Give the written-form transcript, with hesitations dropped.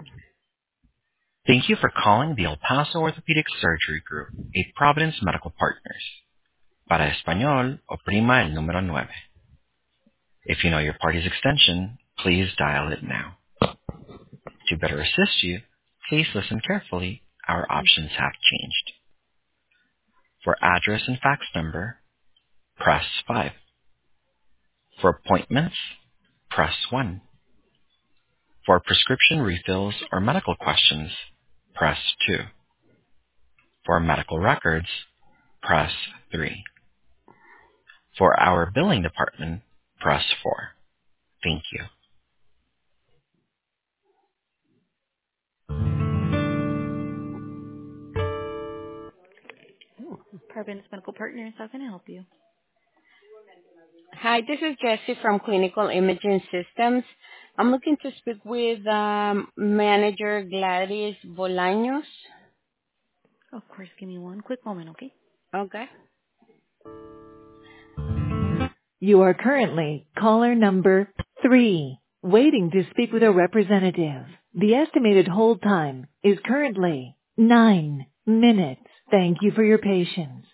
Thank you for calling the El Paso Orthopedic Surgery Group, a Providence Medical Partners. Para español, oprima el número nueve. If you know your party's extension, please dial it now. To better assist you, please listen carefully. Our options have changed. For address and fax number, press 5. For appointments, press 1. For prescription refills or medical questions, press 2. For medical records, press 3. For our billing department, press 4. Thank you. Providence Medical Partners, how can I help you? Hi, this is Jessie from Clinical Imaging Systems. I'm looking to speak with manager Gladys Bolaños. Of course, give me one quick moment, okay? Okay. You are currently caller number 3, waiting to speak with a representative. The estimated hold time is currently 9 minutes. Thank you for your patience.